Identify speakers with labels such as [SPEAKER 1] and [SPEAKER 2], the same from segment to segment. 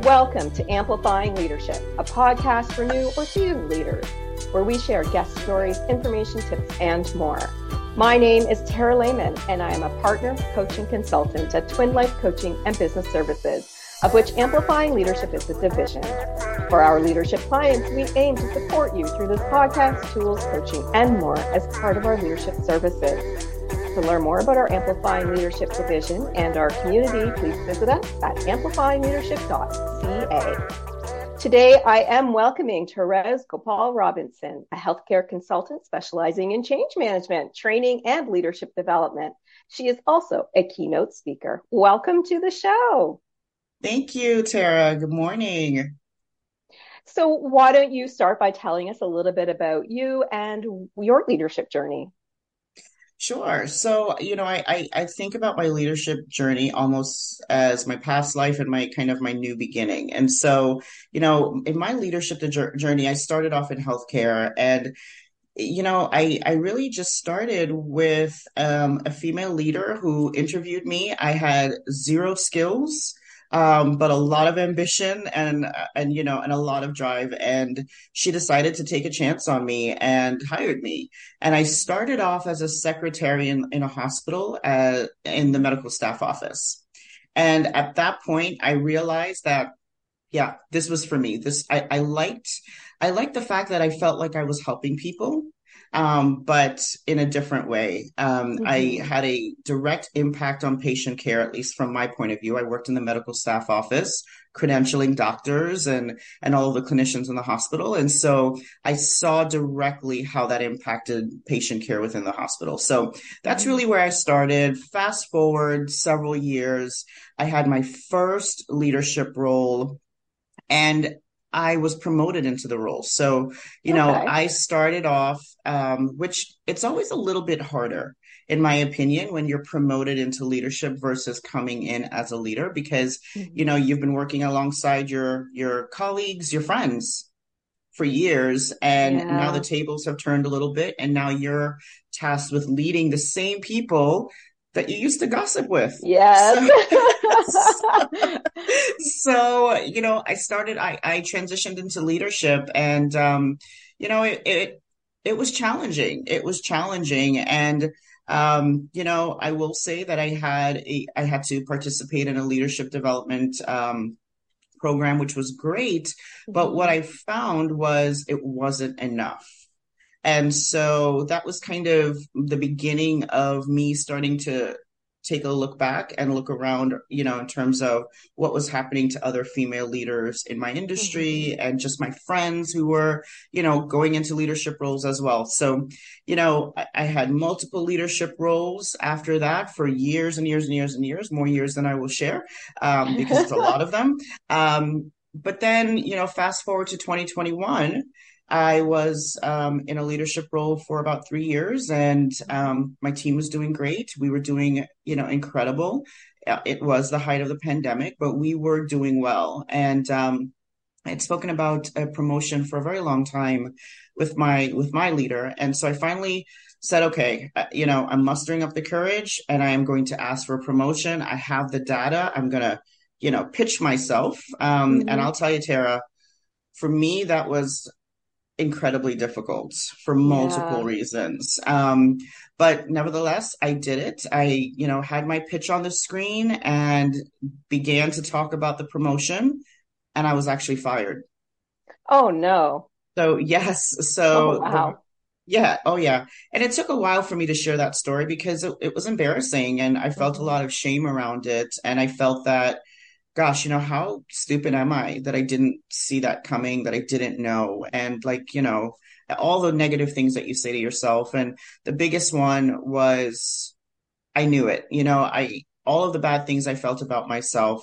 [SPEAKER 1] Welcome to Amplifying Leadership, a podcast for new or seasoned leaders, where we share guest stories, information, tips, and more. My name is Tara Lehman, and I am a partner, coach, and consultant at Twin Life Coaching and Business Services, of which Amplifying Leadership is a division. For our leadership clients, we aim to support you through this podcast, tools, coaching, and more as part of our leadership services. To learn more about our Amplifying Leadership division and our community, please visit us at amplifyingleadership.ca. Today, I am welcoming Therese Gopal Robinson, a healthcare consultant specializing in change management, training, and leadership development. She is also a keynote speaker. Welcome to the show.
[SPEAKER 2] Thank you, Tara. Good morning.
[SPEAKER 1] So why don't you start by telling us a little bit about you and your leadership journey?
[SPEAKER 2] Sure. So, I think about my leadership journey almost as my past life and my new beginning. And so, in my leadership journey, I started off in healthcare and I really just started with a female leader who interviewed me. I had zero skills, but a lot of ambition and a lot of drive. And she decided to take a chance on me and hired me. And I started off as a secretary in a hospital in the medical staff office. And at that point, I realized that, yeah, this was for me. I liked the fact that I felt like I was helping people, but in a different way. I had a direct impact on patient care, at least from my point of view. I worked in the medical staff office, credentialing doctors and all of the clinicians in the hospital. And so I saw directly how that impacted patient care within the hospital. So that's really where I started. Fast forward several years, I had my first leadership role and I was promoted into the role. So, I started off, which it's always a little bit harder, in my opinion, when you're promoted into leadership versus coming in as a leader, because, you've been working alongside your colleagues, your friends for years, and now the tables have turned a little bit, and now you're tasked with leading the same people that you used to gossip with.
[SPEAKER 1] Yes.
[SPEAKER 2] So, I transitioned into leadership and, it was challenging. It was challenging. And, I will say that I had to participate in a leadership development, program, which was great. But what I found was it wasn't enough. And so that was kind of the beginning of me starting to take a look back and look around, in terms of what was happening to other female leaders in my industry and just my friends who were, going into leadership roles as well. So, I had multiple leadership roles after that for years and years and years and years, more years than I will share, because it's a lot of them. But then, fast forward to 2021, I was in a leadership role for about 3 years, and my team was doing great. We were doing, incredible. It was the height of the pandemic, but we were doing well. And I'd spoken about a promotion for a very long time with my leader, and so I finally said, okay, I'm mustering up the courage, and I am going to ask for a promotion. I have the data. I'm gonna, pitch myself. And I'll tell you, Tara, for me, that was incredibly difficult for multiple reasons. But nevertheless, I did it. I, had my pitch on the screen and began to talk about the promotion, and I was actually fired.
[SPEAKER 1] Oh, no.
[SPEAKER 2] So, yes. So,
[SPEAKER 1] oh, wow.
[SPEAKER 2] yeah. Oh, yeah. And it took a while for me to share that story because it was embarrassing and I felt a lot of shame around it. And I felt that, gosh, how stupid am I that I didn't see that coming, that I didn't know? And all the negative things that you say to yourself. And the biggest one was I knew it. All of the bad things I felt about myself,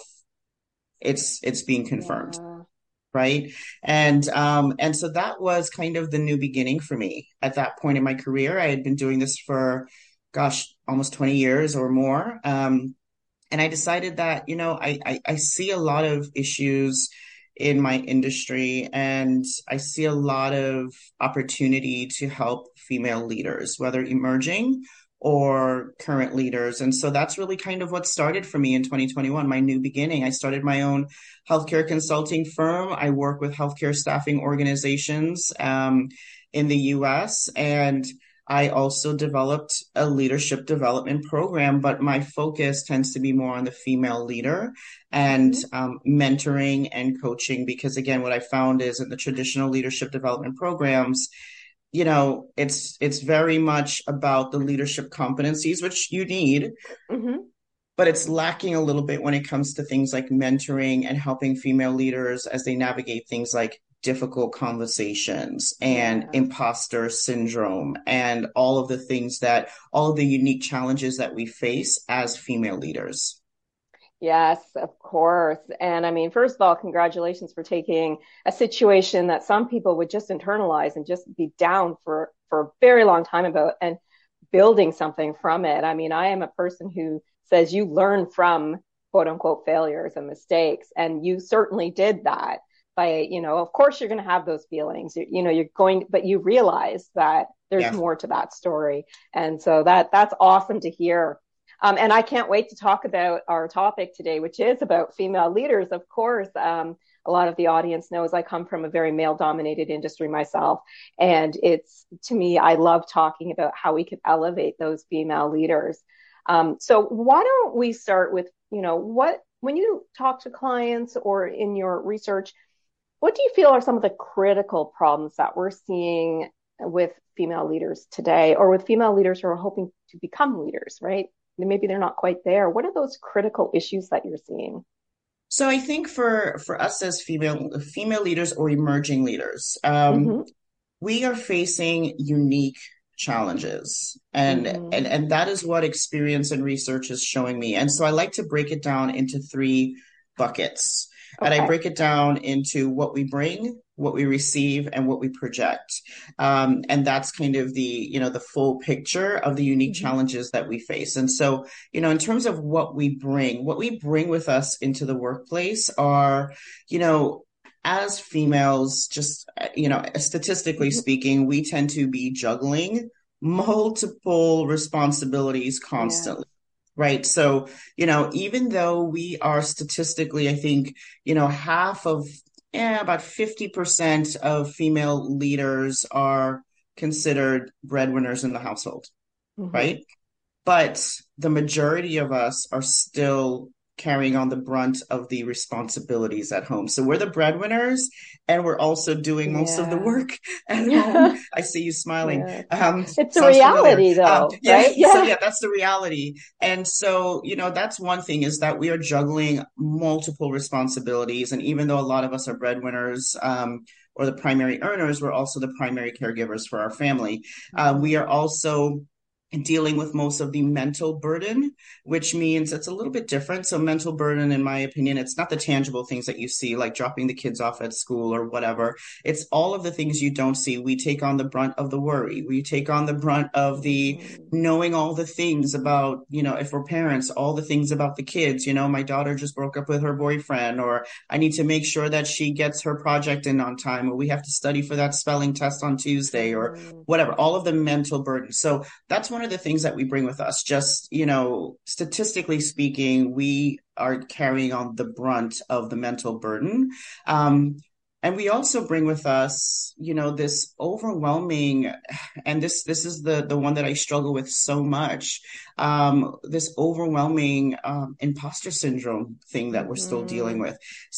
[SPEAKER 2] it's being confirmed. Right. And so that was kind of the new beginning for me at that point in my career. I had been doing this for, gosh, almost 20 years or more. And I decided that, I see a lot of issues in my industry and I see a lot of opportunity to help female leaders, whether emerging or current leaders. And so that's really kind of what started for me in 2021, my new beginning. I started my own healthcare consulting firm. I work with healthcare staffing organizations in the US. And I also developed a leadership development program, but my focus tends to be more on the female leader and
[SPEAKER 1] Mhm.
[SPEAKER 2] mentoring and coaching. Because again, what I found is in the traditional leadership development programs, it's very much about the leadership competencies, which you need,
[SPEAKER 1] Mhm.
[SPEAKER 2] but it's lacking a little bit when it comes to things like mentoring and helping female leaders as they navigate things like difficult conversations and
[SPEAKER 1] Yeah.
[SPEAKER 2] imposter syndrome and all of the unique challenges that we face as female leaders.
[SPEAKER 1] Yes, of course. And I mean, first of all, congratulations for taking a situation that some people would just internalize and just be down for a very long time about and building something from it. I mean, I am a person who says you learn from quote unquote failures and mistakes, and you certainly did that by, of course you're going to have those feelings. You're going, but you realize that there's
[SPEAKER 2] Yeah.
[SPEAKER 1] more to that story. And so that's awesome to hear. And I can't wait to talk about our topic today, which is about female leaders. Of course, a lot of the audience knows I come from a very male dominated industry myself. And it's, to me, I love talking about how we can elevate those female leaders. So why don't we start with, when you talk to clients or in your research, what do you feel are some of the critical problems that we're seeing with female leaders today, or with female leaders who are hoping to become leaders, right? Maybe they're not quite there. What are those critical issues that you're seeing?
[SPEAKER 2] So I think for us as female leaders or emerging leaders,
[SPEAKER 1] Mm-hmm.
[SPEAKER 2] we are facing unique challenges,
[SPEAKER 1] Mm-hmm.
[SPEAKER 2] and that is what experience and research is showing me. And so I like to break it down into three buckets. And I
[SPEAKER 1] Okay.
[SPEAKER 2] break it down into what we bring, what we receive, and what we project. And that's kind of the full picture of the unique
[SPEAKER 1] Mm-hmm.
[SPEAKER 2] challenges that we face. And so, in terms of what we bring with us into the workplace are, you know, as females, just, statistically
[SPEAKER 1] Mm-hmm.
[SPEAKER 2] speaking, we tend to be juggling multiple responsibilities
[SPEAKER 1] Yeah.
[SPEAKER 2] constantly. Right. So, even though we are statistically, I think, half of, about 50% of female leaders are considered breadwinners in the household,
[SPEAKER 1] Mm-hmm.
[SPEAKER 2] right? But the majority of us are still carrying on the brunt of the responsibilities at home. So we're the breadwinners and we're also doing most of the
[SPEAKER 1] Yeah.
[SPEAKER 2] work at home. I see you smiling.
[SPEAKER 1] Yeah. It's a
[SPEAKER 2] Sounds familiar.
[SPEAKER 1] reality though,
[SPEAKER 2] Yeah.
[SPEAKER 1] right?
[SPEAKER 2] So
[SPEAKER 1] Yeah.
[SPEAKER 2] yeah, that's the reality. And so, that's one thing, is that we are juggling multiple responsibilities. And even though a lot of us are breadwinners, or the primary earners, we're also the primary caregivers for our family. We are
[SPEAKER 1] Mm-hmm.
[SPEAKER 2] also dealing with most of the mental burden, which means it's a little bit different. So mental burden, in my opinion, it's not the tangible things that you see, like dropping the kids off at school or whatever. It's all of the things you don't see. We take on the brunt of the worry. We take on the brunt of the
[SPEAKER 1] Mm-hmm.
[SPEAKER 2] knowing all the things about, if we're parents, all the things about the kids. My daughter just broke up with her boyfriend, or I need to make sure that she gets her project in on time, or we have to study for that spelling test on Tuesday, or
[SPEAKER 1] Mm-hmm.
[SPEAKER 2] whatever, all of the mental burden. So that's one of the things that we bring with us. Just, statistically speaking, we are carrying on the brunt of the mental burden. And we also bring with us, this overwhelming, and this is the one that I struggle with so much, this overwhelming imposter syndrome thing that we're still dealing
[SPEAKER 1] Mm-hmm.
[SPEAKER 2] with.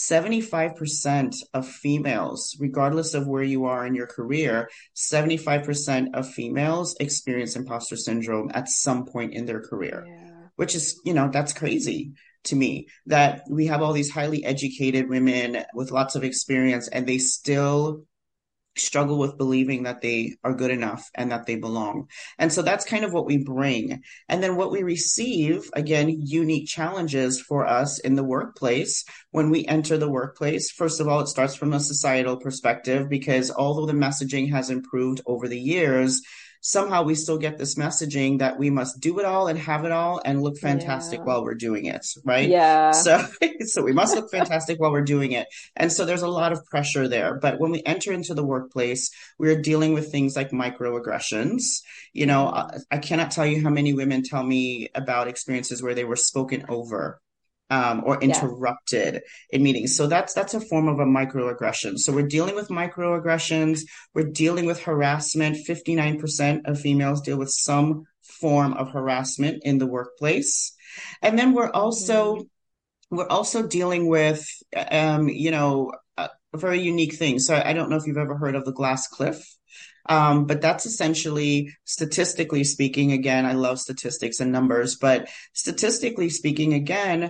[SPEAKER 2] 75% of females, regardless of where you are in your career, 75% of females experience imposter syndrome at some point in their career,
[SPEAKER 1] Yeah.
[SPEAKER 2] which is, that's crazy to me, that we have all these highly educated women with lots of experience and they still struggle with believing that they are good enough and that they belong. And so that's kind of what we bring. And then what we receive, again, unique challenges for us in the workplace. When we enter the workplace, first of all, it starts from a societal perspective, because although the messaging has improved over the years, somehow we still get this messaging that we must do it all and have it all and look fantastic
[SPEAKER 1] Yeah.
[SPEAKER 2] while we're doing it, right?
[SPEAKER 1] Yeah.
[SPEAKER 2] So, so we must look fantastic while we're doing it. And so there's a lot of pressure there. But when we enter into the workplace, we're dealing with things like microaggressions. I cannot tell you how many women tell me about experiences where they were spoken over or
[SPEAKER 1] Yes.
[SPEAKER 2] interrupted in meetings. So that's a form of a microaggression. So we're dealing with microaggressions. We're dealing with harassment. 59% of females deal with some form of harassment in the workplace. And then we're also dealing with, a very unique thing. So I don't know if you've ever heard of the glass cliff. But that's essentially, statistically speaking, again, I love statistics and numbers, but statistically speaking, again,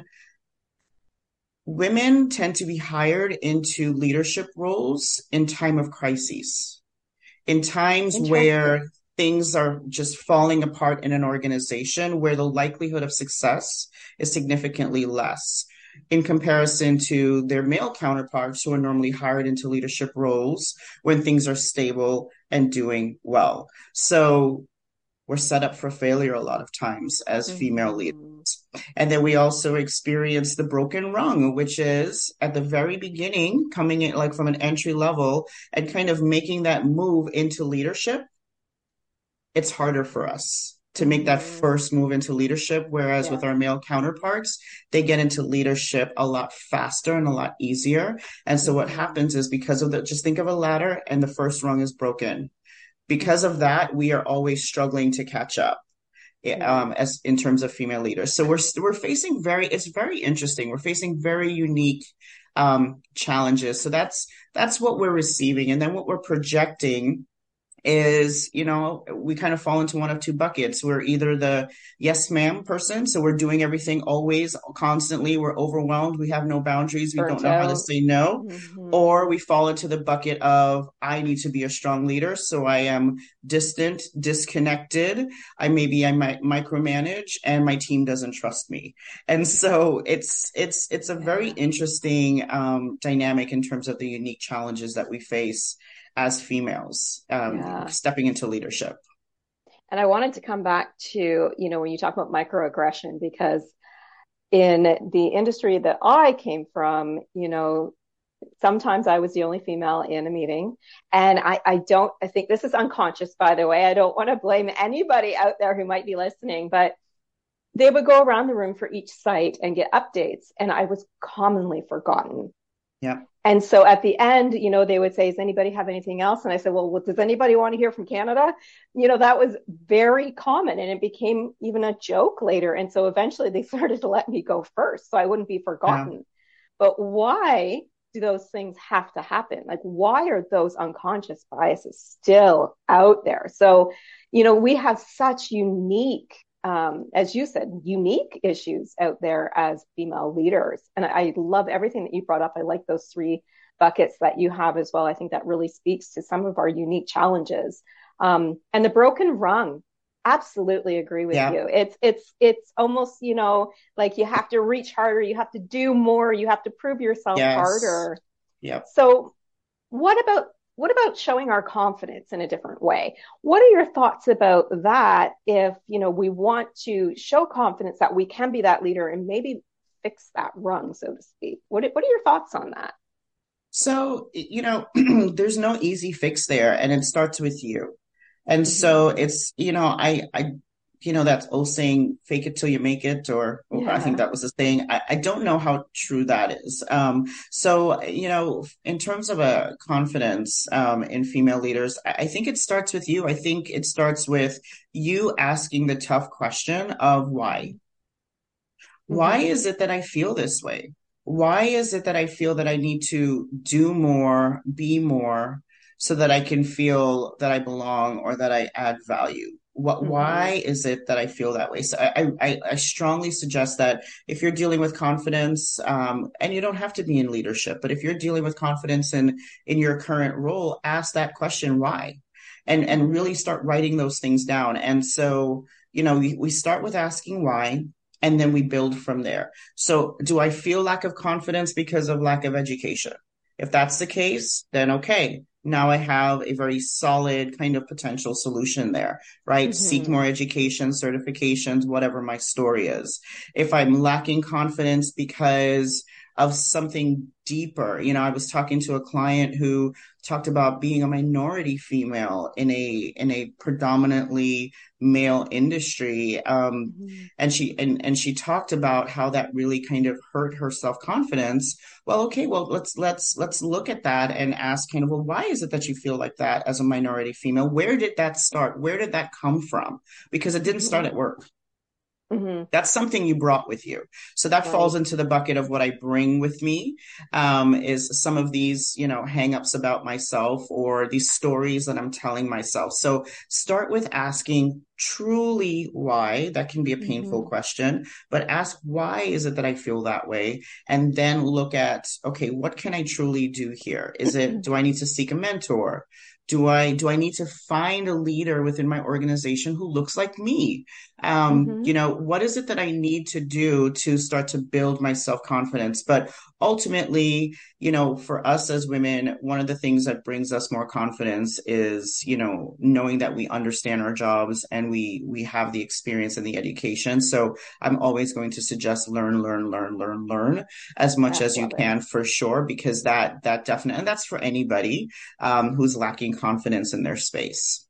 [SPEAKER 2] women tend to be hired into leadership roles in time of crises, in times where
[SPEAKER 1] Interesting.
[SPEAKER 2] things are just falling apart in an organization where the likelihood of success is significantly less in comparison to their male counterparts who are normally hired into leadership roles when things are stable and doing well. So we're set up for failure a lot of times as female leaders.
[SPEAKER 1] Hmm.
[SPEAKER 2] And then we also experience the broken rung, which is at the very beginning, coming in like from an entry level and kind of making that move into leadership. It's harder for us to make that
[SPEAKER 1] Hmm.
[SPEAKER 2] first move into leadership. Whereas with
[SPEAKER 1] Yeah.
[SPEAKER 2] our male counterparts, they get into leadership a lot faster and a lot easier. And so what
[SPEAKER 1] Hmm.
[SPEAKER 2] happens is because of just think of a ladder and the first rung is broken. Because of
[SPEAKER 1] Hmm.
[SPEAKER 2] that, we are always struggling to catch up
[SPEAKER 1] Yeah.
[SPEAKER 2] as in terms of female leaders. So we're facing it's very interesting. We're facing very unique challenges. So that's what we're receiving, and then what we're projecting is, we kind of fall into one of two buckets. We're either the yes, ma'am person. So we're doing everything always, constantly. We're overwhelmed. We have no boundaries. We don't
[SPEAKER 1] Burnt
[SPEAKER 2] know how to
[SPEAKER 1] out.
[SPEAKER 2] say no. Or
[SPEAKER 1] Hmm.
[SPEAKER 2] we fall into the bucket of, I need to be a strong leader. So I am distant, disconnected. I might micromanage and my team doesn't trust me. And so it's a very
[SPEAKER 1] Yeah.
[SPEAKER 2] interesting dynamic in terms of the unique challenges that we face as females
[SPEAKER 1] Yeah.
[SPEAKER 2] stepping into leadership.
[SPEAKER 1] And I wanted to come back to, when you talk about microaggression, because in the industry that I came from, sometimes I was the only female in a meeting. And I think this is unconscious, by the way. I don't want to blame anybody out there who might be listening, but they would go around the room for each site and get updates. And I was commonly forgotten.
[SPEAKER 2] Yeah.
[SPEAKER 1] And so at the end, they would say, does anybody have anything else? And I said, well, does anybody want to hear from Canada? That was very common and it became even a joke later. And so eventually they started to let me go first so I wouldn't be
[SPEAKER 2] Yeah.
[SPEAKER 1] forgotten. But why do those things have to happen? Like, why are those unconscious biases still out there? So, we have such unique, as you said, unique issues out there as female leaders. And I love everything that you brought up. I like those three buckets that you have as well. I think that really speaks to some of our unique challenges. And the broken rung, absolutely agree with
[SPEAKER 2] Yeah.
[SPEAKER 1] you. It's almost, like you have to reach harder, you have to do more, you have to prove yourself
[SPEAKER 2] Yes.
[SPEAKER 1] harder.
[SPEAKER 2] Yep.
[SPEAKER 1] So what about showing our confidence in a different way? What are your thoughts about that if, we want to show confidence that we can be that leader and maybe fix that rung, so to speak? What are your thoughts on that?
[SPEAKER 2] So, there's no easy fix there, and it starts with you. And so
[SPEAKER 1] Hmm.
[SPEAKER 2] it's, that old saying, fake it till you make it, or I think
[SPEAKER 1] Yeah.
[SPEAKER 2] that was the saying. I don't know how true that is. So, in terms of a confidence in female leaders, I think it starts with you. I think it starts with you asking the tough question of why. Why
[SPEAKER 1] Hmm.
[SPEAKER 2] is it that I feel this way? Why is it that I feel that I need to do more, be more, so that I can feel that I belong or that I add value?
[SPEAKER 1] Hmm.
[SPEAKER 2] Why is it that I feel that way? So I strongly suggest that if you're dealing with confidence, and you don't have to be in leadership, but if you're dealing with confidence in your current role, ask that question, why? And really
[SPEAKER 1] Hmm.
[SPEAKER 2] start writing those things down. And so, we start with asking why, and then we build from there. So, do I feel lack of confidence because of lack of education? If that's the case, then okay. now I have a very solid kind of potential solution there, right? Seek
[SPEAKER 1] Mm-hmm.
[SPEAKER 2] more education, certifications, whatever my story is. If I'm lacking confidence because of something deeper, I was talking to a client who talked about being a minority female in a predominantly male industry.
[SPEAKER 1] Mm-hmm.
[SPEAKER 2] And she talked about how that really kind of hurt her self-confidence. Well, okay, well, let's look at that and ask kind of, well, why is it that you feel like that as a minority female? Where did that start? Where did that come from? Because it didn't start
[SPEAKER 1] Mm-hmm.
[SPEAKER 2] at work.
[SPEAKER 1] Mm-hmm.
[SPEAKER 2] That's something you brought with you. So that falls
[SPEAKER 1] Right.
[SPEAKER 2] into the bucket of what I bring with me, is some of these, hangups about myself or these stories that I'm telling myself. So start with asking truly why. That can be a painful
[SPEAKER 1] Mm-hmm.
[SPEAKER 2] question, but ask, why is it that I feel that way? And then look at, okay, what can I truly do here? Do I need to seek a mentor? Do I need to find a leader within my organization who looks like me?
[SPEAKER 1] Mm-hmm.
[SPEAKER 2] What is it that I need to do to start to build my self-confidence? But ultimately, for us as women, one of the things that brings us more confidence is, knowing that we understand our jobs and we have the experience and the education. So I'm always going to suggest learn, learn, learn, learn, learn as much
[SPEAKER 1] I
[SPEAKER 2] as you
[SPEAKER 1] love it.
[SPEAKER 2] can, for sure, because that definitely, and that's for anybody who's lacking confidence in their space.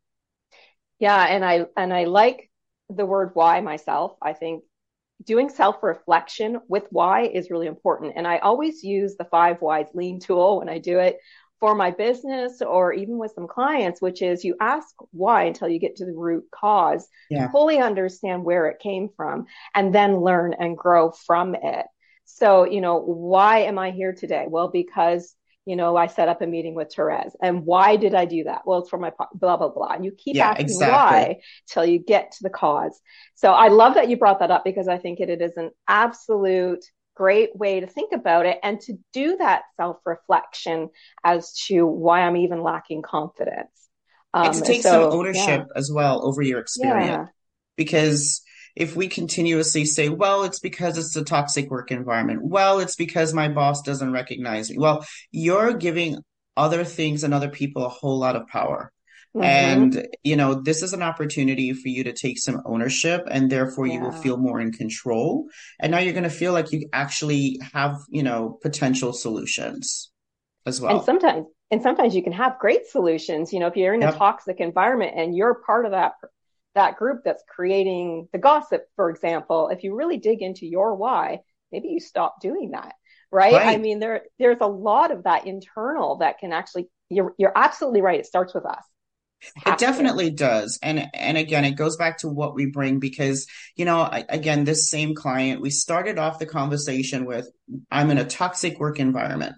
[SPEAKER 1] Yeah, and I like the word why myself. I think doing self-reflection with why is really important. And I always use the five whys lean tool when I do it for my business or even with some clients, which is you ask why until you get to the root cause,
[SPEAKER 2] Yeah.
[SPEAKER 1] fully understand where it came from, and then learn and grow from it. So, why am I here today? Well, because I set up a meeting with Therese. And why did I do that? Well, it's for my blah, blah, blah. And you keep
[SPEAKER 2] Yeah,
[SPEAKER 1] asking
[SPEAKER 2] exactly.
[SPEAKER 1] why till you get to the cause. So I love that you brought that up because I think it is an absolute great way to think about it and to do that self reflection as to why I'm even lacking confidence.
[SPEAKER 2] And to take some
[SPEAKER 1] So
[SPEAKER 2] ownership
[SPEAKER 1] yeah,
[SPEAKER 2] as well over your experience.
[SPEAKER 1] yeah,
[SPEAKER 2] Because if we continuously say, well, it's because it's a toxic work environment, well, it's because my boss doesn't recognize me, well, you're giving other things and other people a whole lot of power.
[SPEAKER 1] mm-hmm,
[SPEAKER 2] And, this is an opportunity for you to take some ownership, and therefore you will
[SPEAKER 1] yeah.
[SPEAKER 2] feel more in control. And now you're going to feel like you actually have, potential solutions as
[SPEAKER 1] And
[SPEAKER 2] well.
[SPEAKER 1] sometimes you can have great solutions. If you're in a
[SPEAKER 2] Yep.
[SPEAKER 1] toxic environment and you're part of that group that's creating the gossip, for example, if you really dig into your why, maybe you stop doing that. Right. I
[SPEAKER 2] Right.
[SPEAKER 1] mean, there's a lot of that internal that can actually, you're absolutely right. It starts with us. It
[SPEAKER 2] It
[SPEAKER 1] has to.
[SPEAKER 2] definitely does. And again, it goes back to what we bring because, again, this same client, we started off the conversation with, I'm in a toxic work environment.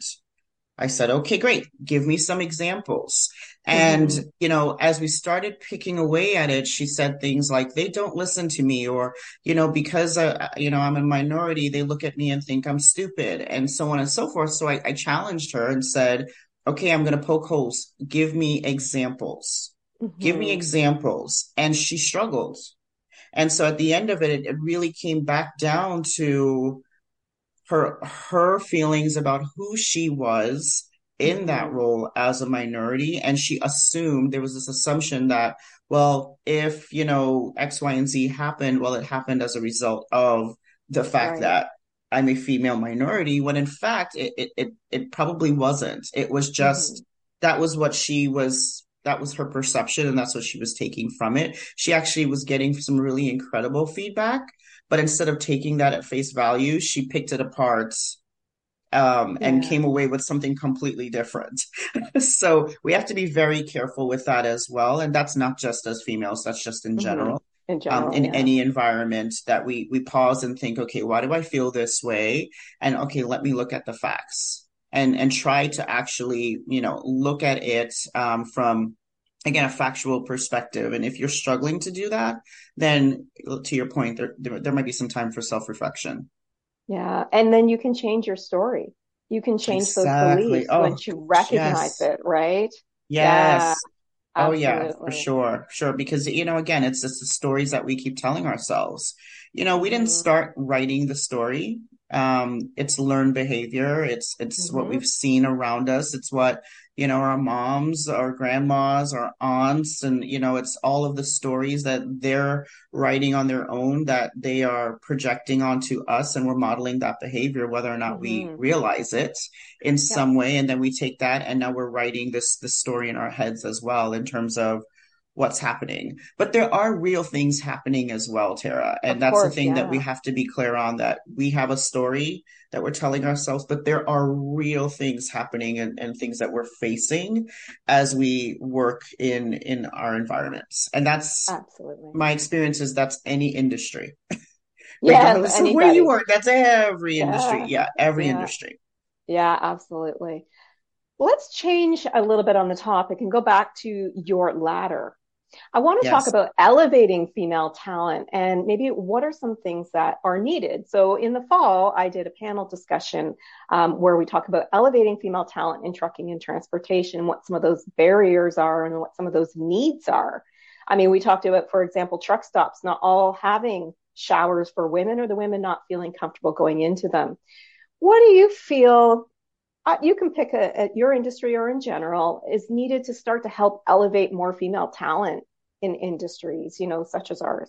[SPEAKER 2] I said, okay, great. Give me some examples. And,
[SPEAKER 1] Mm-hmm.
[SPEAKER 2] as we started picking away at it, she said things like, they don't listen to me, or, because, I'm a minority, they look at me and think I'm stupid, and so on and so forth. So I challenged her and said, okay, I'm going to poke holes. Give me examples. Give me
[SPEAKER 1] Mm-hmm.
[SPEAKER 2] examples. And she struggled. And so at the end of it, it really came back down to her feelings about who she was in that
[SPEAKER 1] Mm-hmm.
[SPEAKER 2] role as a minority. And she assumed, there was this assumption that, well, if, X, Y, and Z happened, well, it happened as a result of the fact
[SPEAKER 1] Right.
[SPEAKER 2] that I'm a female minority, when in fact it probably wasn't. It was
[SPEAKER 1] Mm-hmm.
[SPEAKER 2] just, that was her perception, and that's what she was taking from it. She actually was getting some really incredible feedback, but instead of taking that at face value, she picked it apart, and
[SPEAKER 1] Yeah.
[SPEAKER 2] came away with something completely different. So we have to be very careful with that as well. And that's not just as females, that's just in
[SPEAKER 1] Mm-hmm.
[SPEAKER 2] general.
[SPEAKER 1] In general,
[SPEAKER 2] In
[SPEAKER 1] yeah.
[SPEAKER 2] any environment, that we pause and think, okay, why do I feel this way? And okay, let me look at the facts and try to actually, look at it, from, again, a factual perspective. And if you're struggling to do that, then to your point, there might be some time for self-reflection.
[SPEAKER 1] Yeah. And then you can change your story. You can change those
[SPEAKER 2] Exactly.
[SPEAKER 1] beliefs
[SPEAKER 2] Oh,
[SPEAKER 1] once you recognize
[SPEAKER 2] yes.
[SPEAKER 1] it, right? Yeah,
[SPEAKER 2] Yes. Oh yeah, for
[SPEAKER 1] absolutely.
[SPEAKER 2] sure. Sure. Because, again, it's just the stories that we keep telling ourselves. We didn't
[SPEAKER 1] Mm-hmm.
[SPEAKER 2] start writing the story. It's learned behavior. It's what
[SPEAKER 1] Mm-hmm.
[SPEAKER 2] we've seen around us. It's what, our moms, our grandmas, our aunts, and, it's all of the stories that they're writing on their own that they are projecting onto us, and we're modeling that behavior, whether or not we
[SPEAKER 1] Hmm.
[SPEAKER 2] realize it in
[SPEAKER 1] Yep.
[SPEAKER 2] some way. And then we take that and now we're writing this story in our heads as well in terms of what's happening. But there are real things happening as well, Tara. And
[SPEAKER 1] Of
[SPEAKER 2] that's the
[SPEAKER 1] course.
[SPEAKER 2] thing that we
[SPEAKER 1] Yeah.
[SPEAKER 2] have to be clear on, that we have a story that we're telling ourselves, but there are real things happening, and things that we're facing as we work in our environments. And that's
[SPEAKER 1] Absolutely.
[SPEAKER 2] my experience, is that's any industry,
[SPEAKER 1] Yes.
[SPEAKER 2] regardless of where you
[SPEAKER 1] Anybody.
[SPEAKER 2] work. That's every industry.
[SPEAKER 1] Yeah.
[SPEAKER 2] Yeah, every
[SPEAKER 1] Yeah.
[SPEAKER 2] industry.
[SPEAKER 1] Yeah. Absolutely. Let's change a little bit on the topic and go back to your ladder. I want to talk
[SPEAKER 2] Yes.
[SPEAKER 1] about elevating female talent and maybe what are some things that are needed. So, in the fall, I did a panel discussion where we talk about elevating female talent in trucking and transportation, what some of those barriers are and what some of those needs are. I mean, we talked about, for example, truck stops not all having showers for women or the women not feeling comfortable going into them. What do you feel you can pick at your industry or in general is needed to start to help elevate more female talent in industries, such as ours?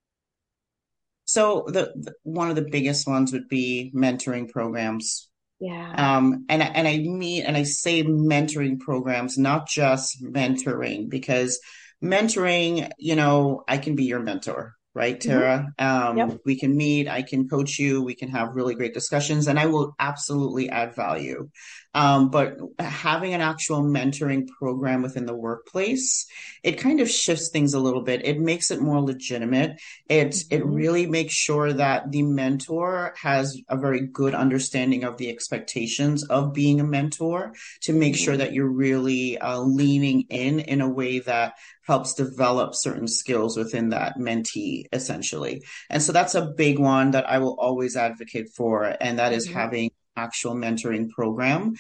[SPEAKER 2] So the one of the biggest ones would be mentoring programs.
[SPEAKER 1] Yeah.
[SPEAKER 2] And I say mentoring programs, not just mentoring, because mentoring, I can be your mentor, right,
[SPEAKER 1] Hmm.
[SPEAKER 2] Tara?
[SPEAKER 1] Yep.
[SPEAKER 2] We can meet, I can coach you, we can have really great discussions, and I will absolutely add value. But having an actual mentoring program within the workplace, it kind of shifts things a little bit. It makes it more legitimate. It
[SPEAKER 1] Hmm.
[SPEAKER 2] really makes sure that the mentor has a very good understanding of the expectations of being a mentor, to make sure
[SPEAKER 1] Hmm.
[SPEAKER 2] that you're really leaning in a way that helps develop certain skills within that mentee, essentially. And so that's a big one that I will always advocate for, and that is
[SPEAKER 1] Hmm.
[SPEAKER 2] having actual mentoring program,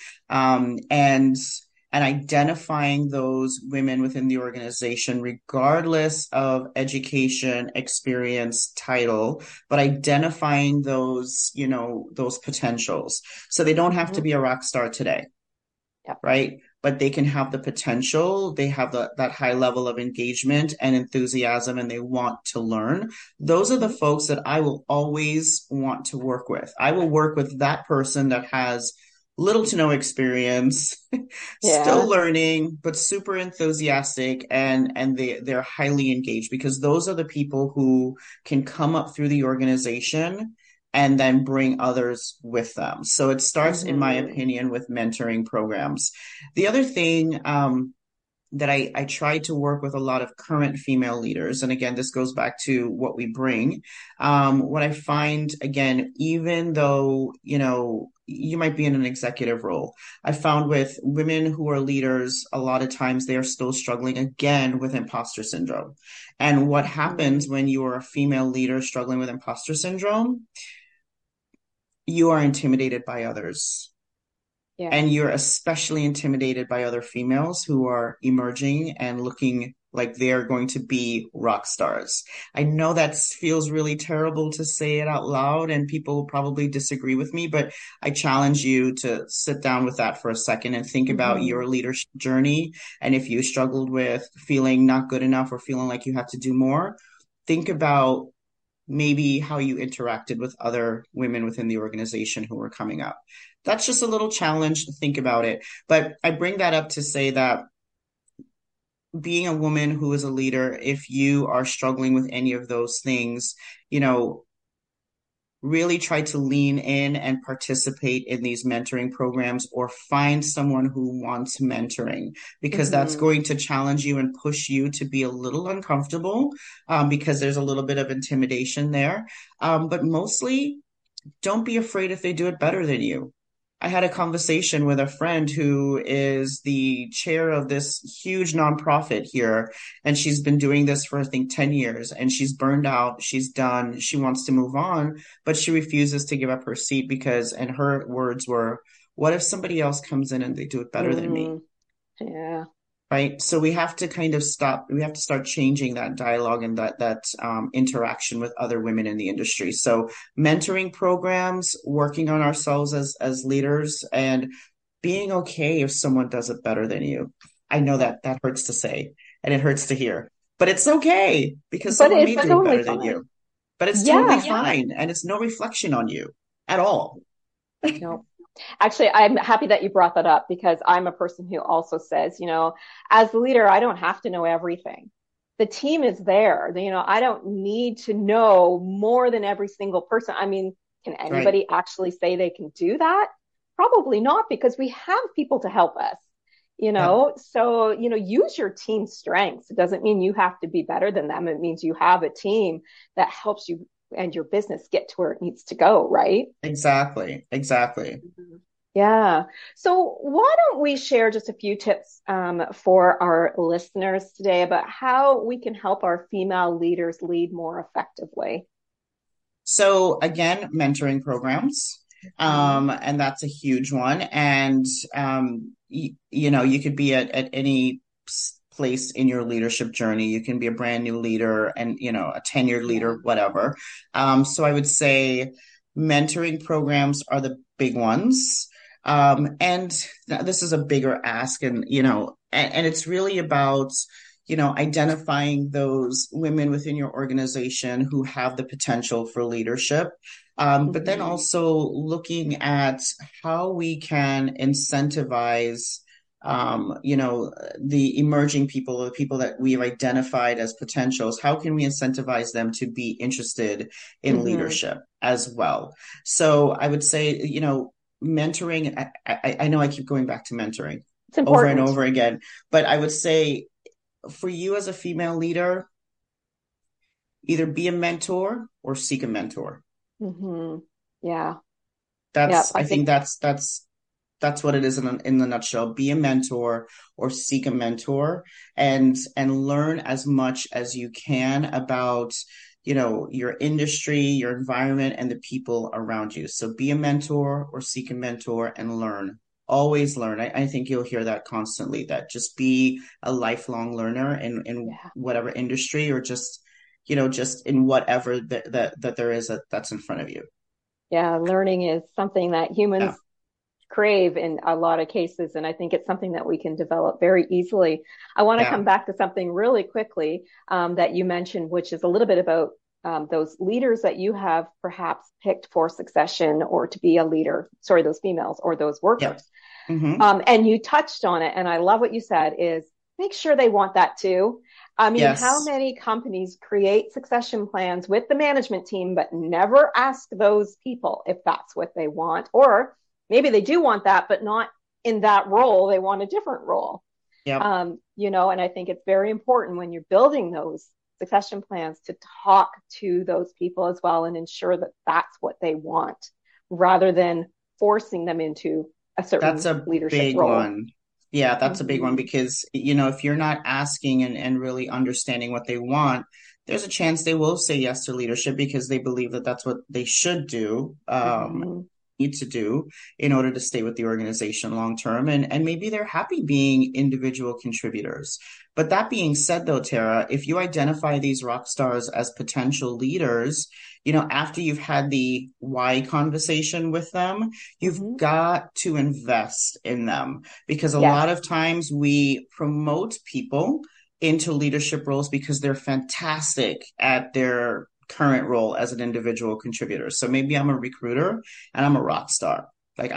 [SPEAKER 2] and identifying those women within the organization, regardless of education, experience, title, but identifying those, those potentials. So they don't have to
[SPEAKER 1] Hmm.
[SPEAKER 2] be a rock star today,
[SPEAKER 1] Yep.
[SPEAKER 2] right? But they can have the potential, they have that high level of engagement and enthusiasm, and they want to learn. Those are the
[SPEAKER 1] Hmm.
[SPEAKER 2] folks that I will always want to work with. I will work with that person that has little to no experience, still
[SPEAKER 1] Yeah.
[SPEAKER 2] learning, but super enthusiastic, and they're highly engaged, because those are the people who can come up through the organization and then bring others with them. So it starts, in my
[SPEAKER 1] Hmm.
[SPEAKER 2] opinion, with mentoring programs. The other thing that I try to work with a lot of current female leaders, and again, this goes back to what we bring. What I find, again, even though, you might be in an executive role, I found with women who are leaders, a lot of times they are still struggling again with imposter syndrome. And what happens
[SPEAKER 1] Hmm.
[SPEAKER 2] when you are a female leader struggling with imposter syndrome, you are intimidated by others.
[SPEAKER 1] Yeah.
[SPEAKER 2] And you're especially intimidated by other females who are emerging and looking like they're going to be rock stars. I know that feels really terrible to say it out loud, and people will probably disagree with me, but I challenge you to sit down with that for a second and think about
[SPEAKER 1] Hmm.
[SPEAKER 2] your leadership journey. And if you struggled with feeling not good enough or feeling like you have to do more, think about maybe how you interacted with other women within the organization who were coming up. That's just a little challenge to think about it. But I bring that up to say that being a woman who is a leader, if you are struggling with any of those things, you know, really try to lean in and participate in these mentoring programs, or find someone who wants mentoring, because that's
[SPEAKER 1] Hmm.
[SPEAKER 2] going to challenge you and push you to be a little uncomfortable, because there's a little bit of intimidation there. But mostly, don't be afraid if they do it better than you. I had a conversation with a friend who is the chair of this huge nonprofit here, and she's been doing this for, I think, 10 years, and she's burned out. She's done. She wants to move on, but she refuses to give up her seat because, and her words were, what if somebody else comes in and they do it better than me?
[SPEAKER 1] Hmm. Yeah.
[SPEAKER 2] Right. So we have to kind of stop, we have to start changing that dialogue and that interaction with other women in the industry. So mentoring programs, working on ourselves as leaders, and being okay if someone does it better than you. I know
[SPEAKER 1] Yeah.
[SPEAKER 2] that that hurts to say and it hurts to hear, but it's okay because
[SPEAKER 1] But
[SPEAKER 2] someone may
[SPEAKER 1] it's
[SPEAKER 2] do it
[SPEAKER 1] totally
[SPEAKER 2] better than
[SPEAKER 1] fine.
[SPEAKER 2] you. But it's totally
[SPEAKER 1] Yeah.
[SPEAKER 2] fine and it's no reflection on you at all.
[SPEAKER 1] No. Actually, I'm happy that you brought that up because I'm a person who also says, as the leader, I don't have to know everything. The team is there. I don't need to know more than every single person. I mean, can
[SPEAKER 2] Right.
[SPEAKER 1] anybody actually say they can do that? Probably not because we have people to help us,
[SPEAKER 2] Yep.
[SPEAKER 1] So, use your team's strengths. It doesn't mean you have to be better than them. It means you have a team that helps you and your business get to where it needs to go, right?
[SPEAKER 2] Exactly. Exactly.
[SPEAKER 1] Yeah. So why don't we share just a few tips for our listeners today about how we can help our female leaders lead more effectively?
[SPEAKER 2] So again, mentoring programs.
[SPEAKER 1] Mhm.
[SPEAKER 2] And that's a huge one. And you could be at any place in your leadership journey. You can be a brand new leader and a tenured
[SPEAKER 1] Yeah.
[SPEAKER 2] leader, whatever. So I would say mentoring programs are the big ones. And this is a bigger ask, and and it's really about identifying those women within your organization who have the potential for leadership. But then
[SPEAKER 1] Mhm.
[SPEAKER 2] also looking at how we can incentivize, the emerging people, the people that we've identified as potentials. How can we incentivize them to be interested in
[SPEAKER 1] Mhm.
[SPEAKER 2] leadership as well? So I would say, mentoring, I know I keep going back to mentoring
[SPEAKER 1] It's
[SPEAKER 2] over and
[SPEAKER 1] important.
[SPEAKER 2] over again, but I would say for you as a female leader, either be a mentor or seek a mentor.
[SPEAKER 1] Mhm. Yeah. Yeah.
[SPEAKER 2] That's
[SPEAKER 1] I
[SPEAKER 2] I
[SPEAKER 1] think,
[SPEAKER 2] think that's what it is in the nutshell. Be a mentor or seek a mentor and learn as much as you can about your industry, your environment, and the people around you. So be a mentor or seek a mentor and learn. Always learn. I think you'll hear that constantly, that just be a lifelong learner in
[SPEAKER 1] yeah.
[SPEAKER 2] whatever industry or just in whatever that there is that's in front of you.
[SPEAKER 1] Yeah. Learning is something that
[SPEAKER 2] Yeah.
[SPEAKER 1] humans crave in a lot of cases. And I think it's something that we can develop very easily. I want to
[SPEAKER 2] Yeah.
[SPEAKER 1] come back to something really quickly that you mentioned, which is a little bit about those leaders that you have perhaps picked for succession or to be a leader, sorry, those females or those
[SPEAKER 2] Yep.
[SPEAKER 1] workers.
[SPEAKER 2] Mm-hmm.
[SPEAKER 1] And you touched on it. And I love what you said is make sure they want that too. I mean, how
[SPEAKER 2] Yes.
[SPEAKER 1] many companies create succession plans with the management team, but never ask those people if that's what they want? Or maybe they do want that, but not in that role. They want a different role.
[SPEAKER 2] Yep.
[SPEAKER 1] And I think it's very important when you're building those succession plans to talk to those people as well and ensure that that's what they want rather than forcing them into a
[SPEAKER 2] That's
[SPEAKER 1] certain
[SPEAKER 2] a
[SPEAKER 1] leadership
[SPEAKER 2] big
[SPEAKER 1] role.
[SPEAKER 2] one. Yeah, that's a big one
[SPEAKER 1] Mm-hmm.
[SPEAKER 2] because, if you're not asking and really understanding what they want, there's a chance they will say yes to leadership because they believe that that's what they should do.
[SPEAKER 1] Mm-hmm.
[SPEAKER 2] Need to do in order to stay with the organization long term, and maybe they're happy being individual contributors. But that being said, though, Tara, if you identify these rock stars as potential leaders, after you've had the why conversation with them, you've
[SPEAKER 1] Mm-hmm.
[SPEAKER 2] got to invest in them because a
[SPEAKER 1] Yes.
[SPEAKER 2] lot of times we promote people into leadership roles because they're fantastic at their current role as an individual contributor. So maybe I'm a recruiter and I'm a rock star. Like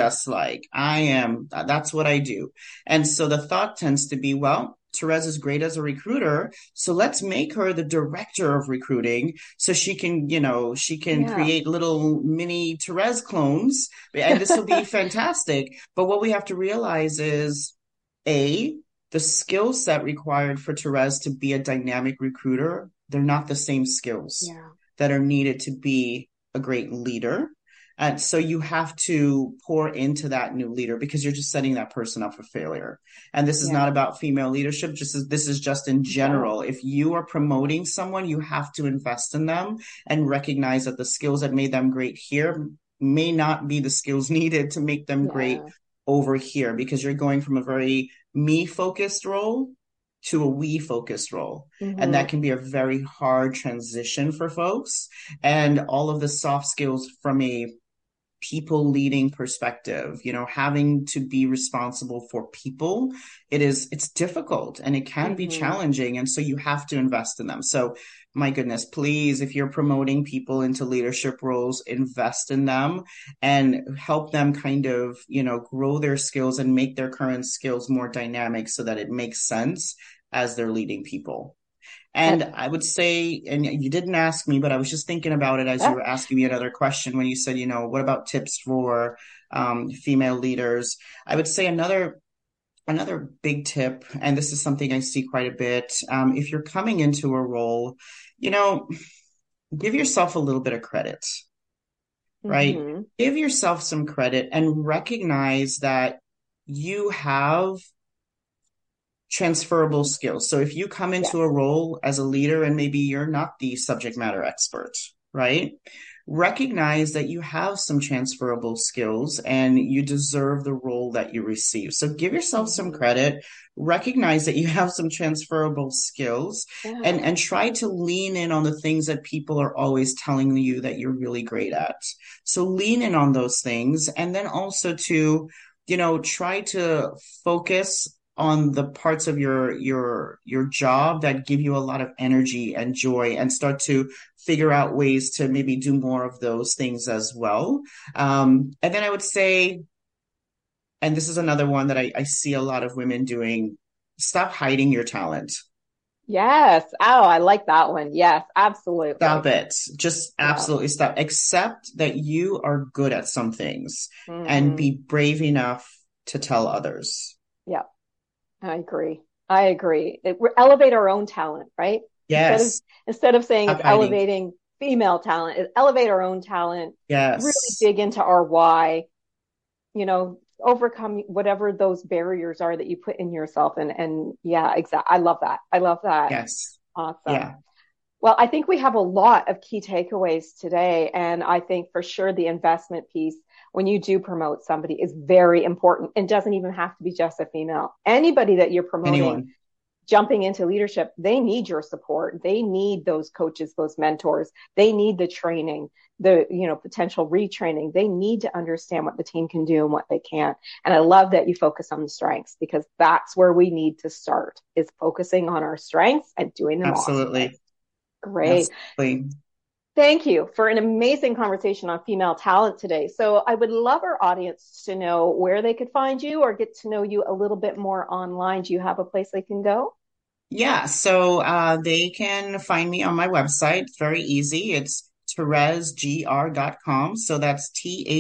[SPEAKER 2] that's what I do. And so the thought tends to be, well, Therese is great as a recruiter. So let's make her the director of recruiting so she can
[SPEAKER 1] Yeah.
[SPEAKER 2] create little mini Therese clones. And this will be fantastic. But what we have to realize is A, the skill set required for Therese to be a dynamic recruiter, they're not the same skills
[SPEAKER 1] Yeah.
[SPEAKER 2] that are needed to be a great leader. And so you have to pour into that new leader because you're just setting that person up for failure. And this is
[SPEAKER 1] Yeah.
[SPEAKER 2] not about female leadership, this is just in
[SPEAKER 1] No.
[SPEAKER 2] general. If you are promoting someone, you have to invest in them and recognize that the skills that made them great here may not be the skills needed to make them great
[SPEAKER 1] Yeah.
[SPEAKER 2] over here because you're going from a very me focused role to a we focused role. And that
[SPEAKER 1] Mm-hmm.
[SPEAKER 2] can be a very hard transition for folks. And all of the soft skills from a people leading perspective, having to be responsible for people, it's difficult and it can be challenging. And so you have to invest in them. So my goodness, please, if you're promoting people into leadership roles, invest in them and help them kind of, grow their skills and make their current skills more dynamic so that it makes sense as they're leading people. And I would say, and you didn't ask me, but I was just thinking about it as you were asking me another question when you said, what about tips for female leaders? I would say another big tip, and this is something I see quite a bit, if you're coming into a role, give yourself a little bit of credit, right? Give yourself some credit and recognize that you have transferable skills. So if you come into a role as a leader and maybe you're not the subject matter expert, right? Recognize that you have some transferable skills and you deserve the role that you receive. So give yourself some credit, recognize that you have some transferable skills and try to lean in on the things that people are always telling you that you're really great at. So lean in on those things. And then also to, try to focus on the parts of your job that give you a lot of energy and joy and start to figure out ways to maybe do more of those things as well. And then I would say, and this is another one that I see a lot of women doing, stop hiding your talent.
[SPEAKER 1] Yes. Oh, I like that one. Yes, absolutely.
[SPEAKER 2] Stop it. Just absolutely stop. Accept that you are good at some things and be brave enough to tell others.
[SPEAKER 1] Yeah. I agree. Elevate our own talent, right?
[SPEAKER 2] Yes.
[SPEAKER 1] Instead of saying it's elevating female talent, it's elevate our own talent.
[SPEAKER 2] Yes.
[SPEAKER 1] Really dig into our why, overcome whatever those barriers are that you put in yourself. And yeah, exactly. I love that.
[SPEAKER 2] Yes.
[SPEAKER 1] Awesome.
[SPEAKER 2] Yeah.
[SPEAKER 1] Well, I think we have a lot of key takeaways today. And I think for sure the investment piece, when you do promote somebody, is very important. It doesn't even have to be just a female. Anybody that you're promoting, jumping into leadership, they need your support. They need those coaches, those mentors. They need the training, the potential retraining. They need to understand what the team can do and what they can't. And I love that you focus on the strengths, because that's where we need to start, is focusing on our strengths and doing them.
[SPEAKER 2] Absolutely.
[SPEAKER 1] Awesome. Great.
[SPEAKER 2] Absolutely.
[SPEAKER 1] Thank you for an amazing conversation on female talent today. So I would love our audience to know where they could find you or get to know you a little bit more online. Do you have a place they can go?
[SPEAKER 2] Yeah, so they can find me on my website. It's very easy. It's TherezGR.com. So that's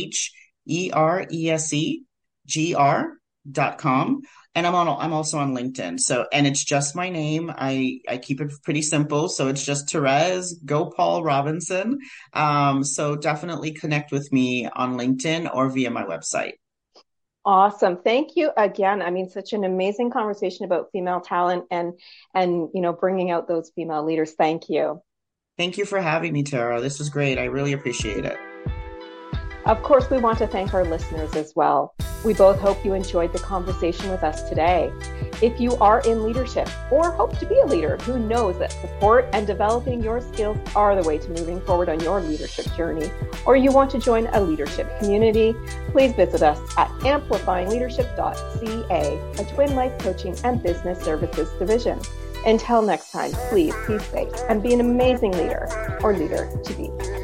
[SPEAKER 2] ThereseGR.com. And I'm also on LinkedIn. So, and it's just my name. I keep it pretty simple. So it's just Therez Gopal Robinson. So definitely connect with me on LinkedIn or via my website.
[SPEAKER 1] Awesome. Thank you again. I mean, such an amazing conversation about female talent and bringing out those female leaders. Thank you.
[SPEAKER 2] Thank you for having me, Tara. This was great. I really appreciate it.
[SPEAKER 1] Of course, we want to thank our listeners as well. We both hope you enjoyed the conversation with us today. If you are in leadership or hope to be a leader who knows that support and developing your skills are the way to moving forward on your leadership journey, or you want to join a leadership community, please visit us at amplifyingleadership.ca, a twin life coaching and business services division. Until next time, please be safe and be an amazing leader or leader to be.